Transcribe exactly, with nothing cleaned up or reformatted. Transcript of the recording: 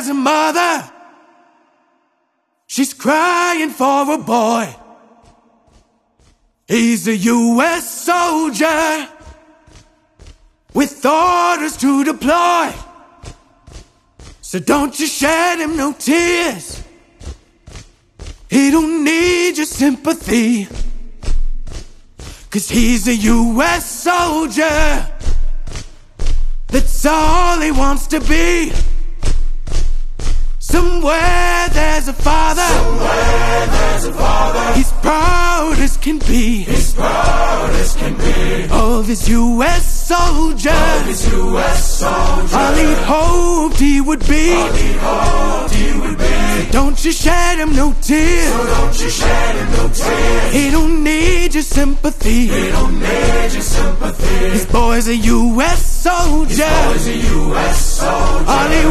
has a mother. She's crying for a boy. He's a U S soldier with orders to deploy. So don't you shed him no tears. He don't need your sympathy, 'cause he's a U S soldier. That's all he wants to be. Somewhere there's a father. Somewhere there's a father. He's proud as can be. He's proud as can be. Of his U S soldier. Of his U S soldier. All he hoped he would be. All he hoped he would be. So don't you shed him no tears. So don't you shed him no tears. He don't need your sympathy. He don't need your sympathy. His boy's a U S soldier. His boy's a U S soldier. All he